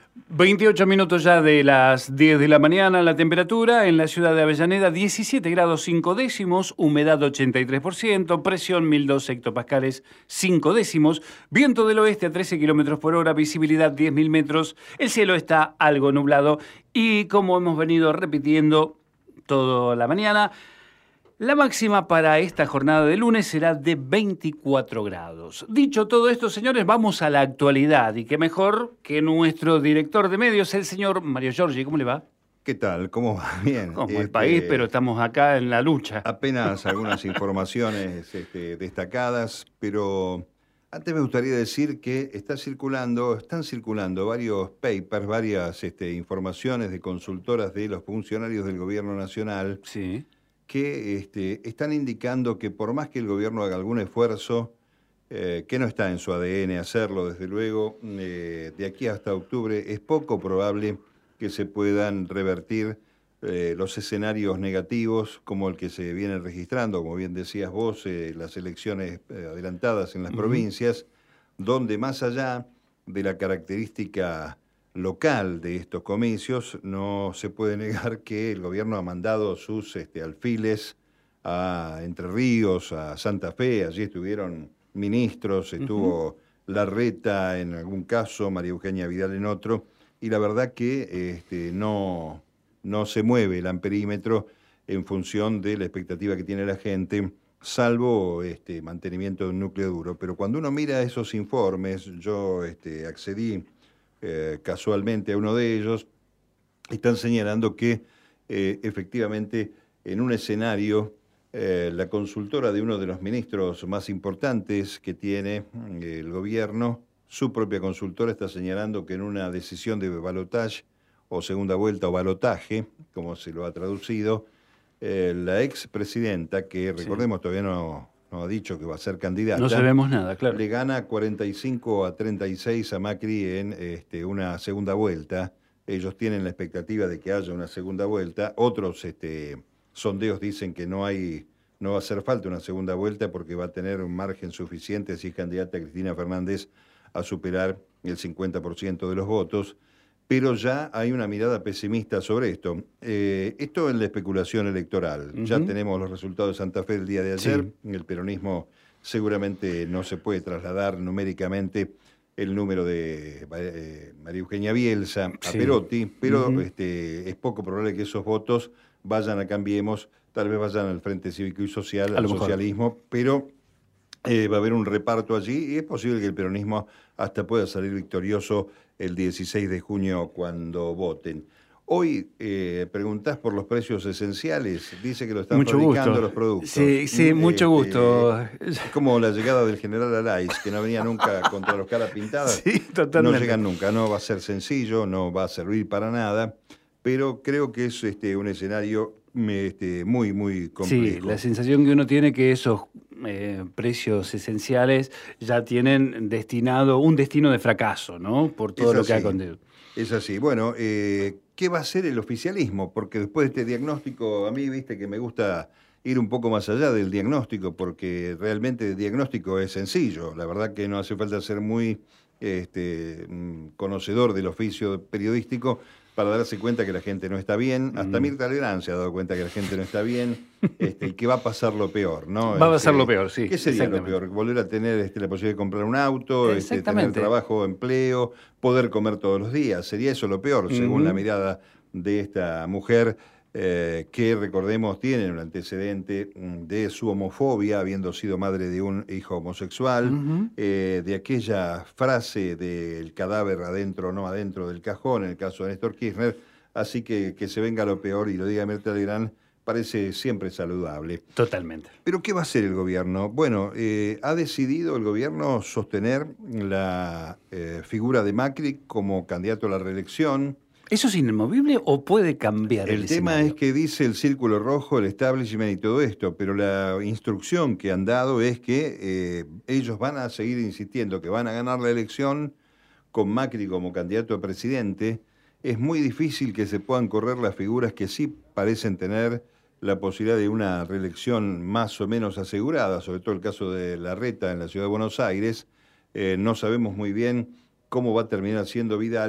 28 minutos ya de las 10 de la mañana, la temperatura en la ciudad de Avellaneda 17 grados 5 décimos, humedad 83%, presión 1002 hectopascales 5 décimos, viento del oeste a 13 kilómetros por hora, visibilidad 10.000 metros, el cielo está algo nublado y como hemos venido repitiendo toda la mañana, la máxima para esta jornada de lunes será de 24 grados. Dicho todo esto, señores, vamos a la actualidad. Y qué mejor que nuestro director de medios, el señor Mario Giorgi. ¿Cómo le va? ¿Qué tal? ¿Cómo va? Bien. Como el país, pero estamos acá en la lucha. Apenas algunas informaciones destacadas, pero antes me gustaría decir que están circulando varios papers, varias informaciones de consultoras de los funcionarios del gobierno nacional. Sí. Que están indicando que por más que el gobierno haga algún esfuerzo, que no está en su ADN hacerlo, desde luego, de aquí hasta octubre es poco probable que se puedan revertir los escenarios negativos como el que se viene registrando, como bien decías vos, las elecciones adelantadas en las provincias, donde más allá de la característica local de estos comicios, no se puede negar que el gobierno ha mandado sus alfiles a Entre Ríos, a Santa Fe. Allí estuvieron ministros, estuvo Larreta en algún caso, María Eugenia Vidal en otro, y la verdad que no se mueve el amperímetro en función de la expectativa que tiene la gente, salvo mantenimiento de un núcleo duro. Pero cuando uno mira esos informes, yo accedí casualmente a uno de ellos, están señalando que efectivamente en un escenario la consultora de uno de los ministros más importantes que tiene el gobierno, su propia consultora está señalando que en una decisión de balotaje o segunda vuelta o balotaje, como se lo ha traducido, la expresidenta, que recordemos todavía no ha dicho que va a ser candidata. No sabemos nada, claro. Le gana 45-36 a Macri en una segunda vuelta. Ellos tienen la expectativa de que haya una segunda vuelta. Otros sondeos dicen que no va a hacer falta una segunda vuelta porque va a tener un margen suficiente si es candidata Cristina Fernández a superar el 50% de los votos. Pero ya hay una mirada pesimista sobre esto. Esto en la especulación electoral. Ya tenemos los resultados de Santa Fe del día de ayer. Sí. El peronismo seguramente no se puede trasladar numéricamente el número de María Eugenia Bielsa a Perotti, pero es poco probable que esos votos vayan a Cambiemos, tal vez vayan al Frente Cívico y Social, al socialismo, pero va a haber un reparto allí y es posible que el peronismo hasta pueda salir victorioso el 16 de junio cuando voten. Hoy preguntás por los precios esenciales, dice que lo están fabricando los productos. Sí, mucho gusto. Es como la llegada del general Alaiz, que no venía nunca contra los caras pintadas. Sí, totalmente. No llegan nunca, no va a ser sencillo, no va a servir para nada, pero creo que es un escenario muy, muy complejo. Sí, la sensación que uno tiene que esos precios esenciales ya tienen destinado un destino de fracaso, ¿no? Por todo lo que ha conllevado. Es así. Bueno, ¿qué va a hacer el oficialismo? Porque después de este diagnóstico, a mí, viste que me gusta ir un poco más allá del diagnóstico, porque realmente el diagnóstico es sencillo. La verdad que no hace falta ser muy conocedor del oficio periodístico para darse cuenta que la gente no está bien. Hasta Mirta Legrand se ha dado cuenta que la gente no está bien y que va a pasar lo peor, ¿no? Va a pasar lo peor, sí. ¿Qué sería lo peor? Volver a tener la posibilidad de comprar un auto, tener trabajo, empleo, poder comer todos los días. Sería eso lo peor, según la mirada de esta mujer que, recordemos, tiene un antecedente de su homofobia, habiendo sido madre de un hijo homosexual, de aquella frase del cadáver adentro o no adentro del cajón, en el caso de Néstor Kirchner. Así que se venga lo peor y lo diga Mirta Legrand parece siempre saludable. Totalmente. ¿Pero qué va a hacer el gobierno? Bueno, ha decidido el gobierno sostener la figura de Macri como candidato a la reelección. ¿Eso es inamovible o puede cambiar el tema escenario? es que dice el Círculo Rojo, el establishment y todo esto, pero la instrucción que han dado es que ellos van a seguir insistiendo que van a ganar la elección con Macri como candidato a presidente. Es muy difícil que se puedan correr las figuras que sí parecen tener la posibilidad de una reelección más o menos asegurada, sobre todo el caso de Larreta en la ciudad de Buenos Aires. No sabemos muy bien cómo va a terminar siendo Vidal,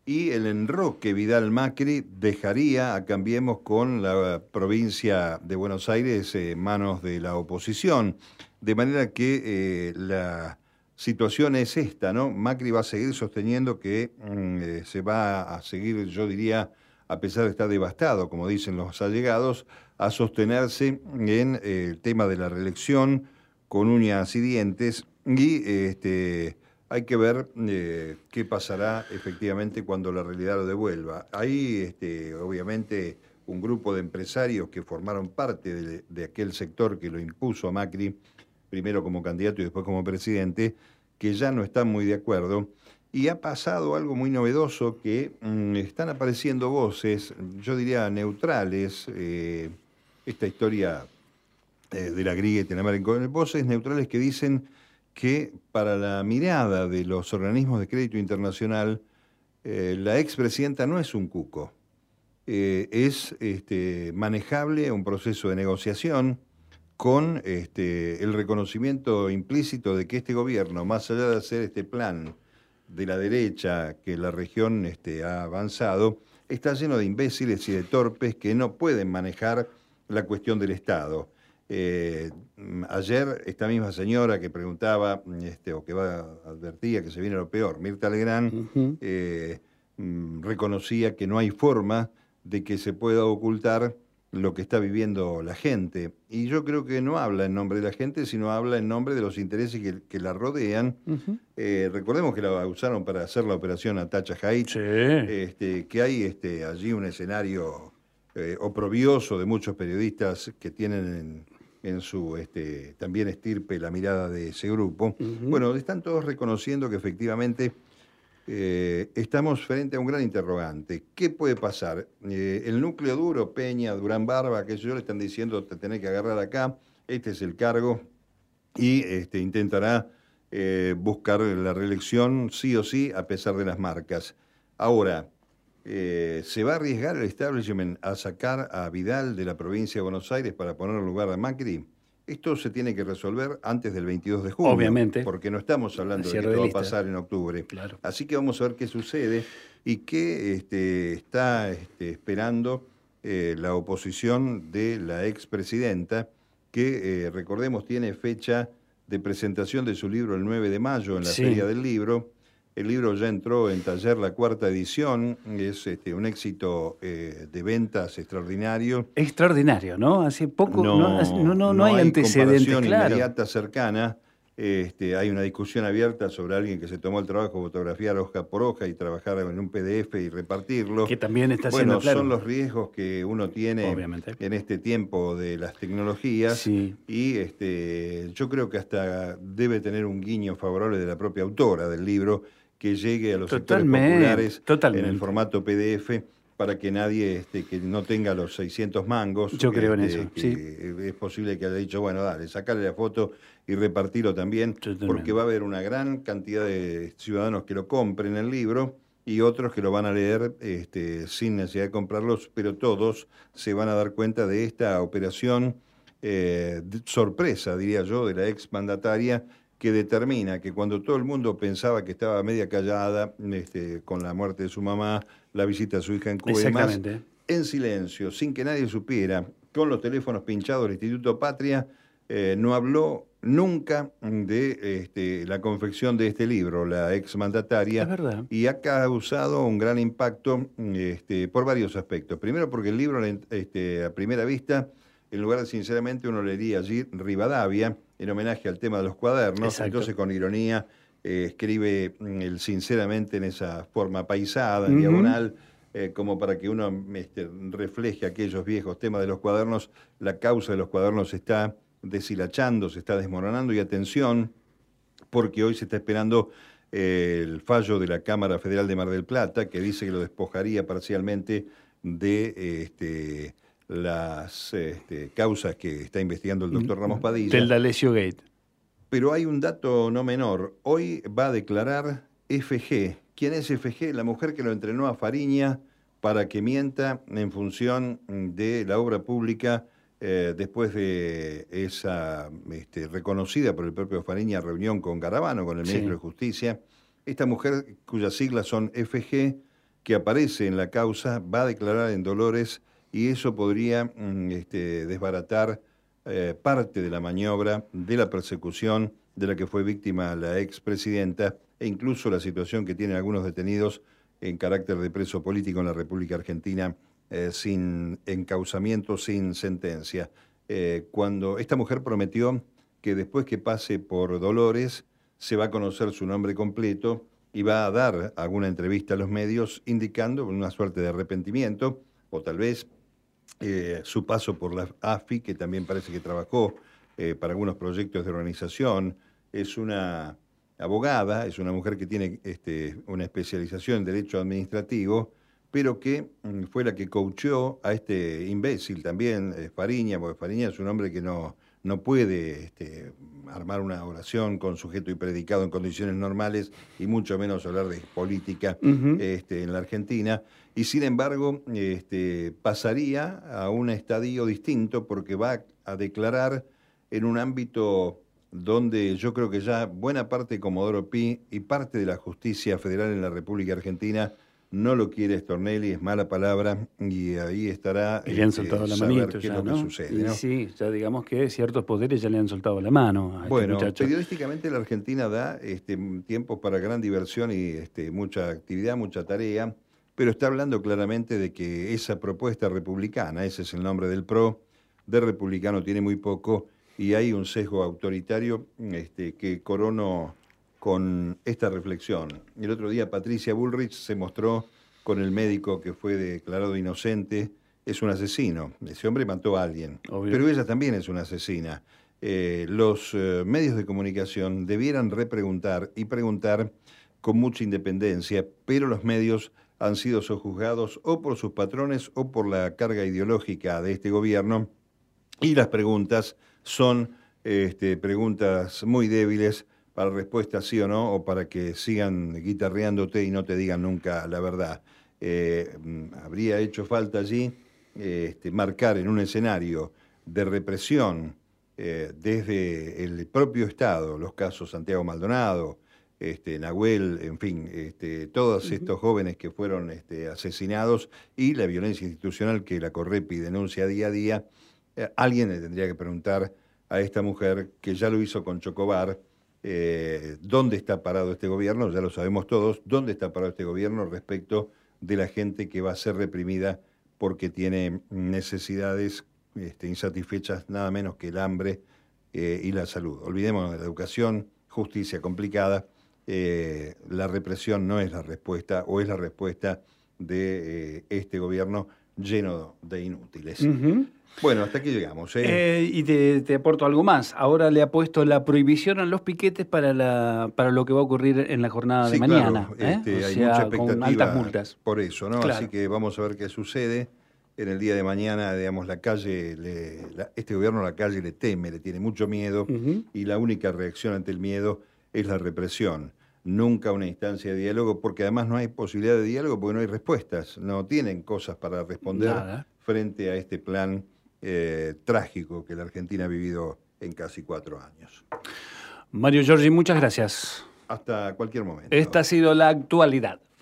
y el enroque Vidal-Macri dejaría a Cambiemos con la provincia de Buenos Aires en manos de la oposición. De manera que la situación es esta, ¿no? Macri va a seguir sosteniendo que se va a seguir, yo diría, a pesar de estar devastado, como dicen los allegados, a sostenerse en el tema de la reelección con uñas y dientes y hay que ver qué pasará efectivamente cuando la realidad lo devuelva. Hay obviamente un grupo de empresarios que formaron parte de aquel sector que lo impuso a Macri, primero como candidato y después como presidente, que ya no están muy de acuerdo. Y ha pasado algo muy novedoso que están apareciendo voces, yo diría neutrales, esta historia de la grieta en América, voces neutrales que dicen que para la mirada de los organismos de crédito internacional, la expresidenta no es un cuco, es manejable un proceso de negociación con el reconocimiento implícito de que este gobierno, más allá de hacer este plan de la derecha que la región ha avanzado, está lleno de imbéciles y de torpes que no pueden manejar la cuestión del Estado. Ayer esta misma señora que preguntaba o que advertía que se viene lo peor, Mirta Legrand, reconocía que no hay forma de que se pueda ocultar lo que está viviendo la gente. Y yo creo que no habla en nombre de la gente, sino habla en nombre de los intereses que la rodean. Recordemos que la usaron para hacer la operación Atacha Haidt, que hay allí un escenario oprobioso de muchos periodistas que tienen en su también estirpe la mirada de ese grupo. Bueno, están todos reconociendo que efectivamente estamos frente a un gran interrogante. ¿Qué puede pasar? El núcleo duro, Peña, Durán Barba, que yo le están diciendo te tenés que agarrar acá, este es el cargo, y intentará buscar la reelección sí o sí a pesar de las marcas. Ahora, ¿se va a arriesgar el establishment a sacar a Vidal de la provincia de Buenos Aires para poner en lugar a Macri? Esto se tiene que resolver antes del 22 de junio. Obviamente. Porque no estamos hablando de que esto va a pasar en octubre. Claro. Así que vamos a ver qué sucede y qué está esperando la oposición de la expresidenta, que recordemos tiene fecha de presentación de su libro el 9 de mayo en la Feria del Libro. El libro ya entró en taller la 4ª edición, es un éxito de ventas extraordinario. Extraordinario, ¿no? Hace poco no hay antecedentes, comparación claro. Inmediata, cercana. Hay una discusión abierta sobre alguien que se tomó el trabajo de fotografiar hoja por hoja y trabajar en un PDF y repartirlo. Que también está siendo claro. Son los riesgos que uno tiene en este tiempo de las tecnologías. Sí. Y yo creo que hasta debe tener un guiño favorable de la propia autora del libro, que llegue a los sectores populares en el formato PDF para que nadie que no tenga los 600 mangos. Yo creo en eso, Es posible que haya dicho, bueno, dale, sacale la foto y repartirlo también, porque va a haber una gran cantidad de ciudadanos que lo compren el libro y otros que lo van a leer sin necesidad de comprarlos, pero todos se van a dar cuenta de esta operación sorpresa, diría yo, de la exmandataria, que determina que cuando todo el mundo pensaba que estaba media callada con la muerte de su mamá, la visita a su hija en Cuba y demás, en silencio, sin que nadie supiera, con los teléfonos pinchados del Instituto Patria, no habló nunca de la confección de este libro, la exmandataria. Es verdad. Y ha causado un gran impacto por varios aspectos. Primero porque el libro, a primera vista, en lugar de sinceramente uno leería allí Rivadavia, en homenaje al tema de los cuadernos. Exacto. Entonces con ironía escribe el sinceramente en esa forma paisada, en diagonal, como para que uno refleje aquellos viejos temas de los cuadernos. La causa de los cuadernos se está deshilachando, se está desmoronando, y atención, porque hoy se está esperando el fallo de la Cámara Federal de Mar del Plata, que dice que lo despojaría parcialmente de las causas que está investigando el doctor Ramos Padilla. Del D'Alessio Gate. Pero hay un dato no menor. Hoy va a declarar FG. ¿Quién es FG? La mujer que lo entrenó a Fariña para que mienta en función de la obra pública después de esa reconocida por el propio Fariña reunión con Garabano, con el ministro de Justicia. Esta mujer, cuyas siglas son FG, que aparece en la causa va a declarar en Dolores y eso podría desbaratar parte de la maniobra de la persecución de la que fue víctima la expresidenta e incluso la situación que tienen algunos detenidos en carácter de preso político en la República Argentina sin encausamiento, sin sentencia. Cuando esta mujer prometió que después que pase por Dolores se va a conocer su nombre completo y va a dar alguna entrevista a los medios indicando una suerte de arrepentimiento o tal vez su paso por la AFI, que también parece que trabajó para algunos proyectos de organización. Es una abogada, es una mujer que tiene una especialización en Derecho Administrativo, pero que fue la que coacheó a este imbécil también, Fariña, porque Fariña es un hombre que no puede armar una oración con sujeto y predicado en condiciones normales y mucho menos hablar de política en la Argentina. Y sin embargo, pasaría a un estadio distinto porque va a declarar en un ámbito donde yo creo que ya buena parte de Comodoro Pi y parte de la justicia federal en la República Argentina no lo quiere Stornelli, es mala palabra, y ahí estará y le han soltado la manito qué ya, es lo ¿no? que sucede, ¿no? Sí, ya digamos que ciertos poderes ya le han soltado la mano a Bueno, este muchacho. periodísticamente la Argentina da tiempos para gran diversión y mucha actividad, mucha tarea, pero está hablando claramente de que esa propuesta republicana, ese es el nombre del PRO, de republicano tiene muy poco y hay un sesgo autoritario que corono con esta reflexión. El otro día Patricia Bullrich se mostró con el médico que fue declarado inocente. Es un asesino. Ese hombre mató a alguien. Obvio. Pero ella también es una asesina. Los medios de comunicación debieran repreguntar y preguntar con mucha independencia, pero los medios han sido sojuzgados o por sus patrones o por la carga ideológica de este gobierno y las preguntas son preguntas muy débiles para respuestas sí o no, o para que sigan guitarreándote y no te digan nunca la verdad. Habría hecho falta allí marcar en un escenario de represión desde el propio Estado, los casos Santiago Maldonado, Nahuel, en fin, todos estos jóvenes que fueron asesinados y la violencia institucional que la Correpi denuncia día a día. Alguien le tendría que preguntar a esta mujer, que ya lo hizo con Chocobar, ¿dónde está parado este gobierno? Ya lo sabemos todos, ¿dónde está parado este gobierno respecto de la gente que va a ser reprimida porque tiene necesidades insatisfechas, nada menos que el hambre y la salud? Olvidémonos de la educación, justicia complicada, la represión no es la respuesta, o es la respuesta de este gobierno lleno de inútiles. Bueno, hasta aquí llegamos. Y te aporto algo más. Ahora le ha puesto la prohibición a los piquetes para lo que va a ocurrir en la jornada de mañana. Claro, hay mucha expectativa con altas multas. por eso, ¿no? Claro. Así que vamos a ver qué sucede. En el día de mañana, digamos, la calle, este gobierno a la calle le teme, le tiene mucho miedo, y la única reacción ante el miedo es la represión. Nunca una instancia de diálogo, porque además no hay posibilidad de diálogo porque no hay respuestas. No tienen cosas para responder frente a este plan trágico que la Argentina ha vivido en casi 4 años. Mario Giorgi, muchas gracias. Hasta cualquier momento. Esta ha sido la actualidad.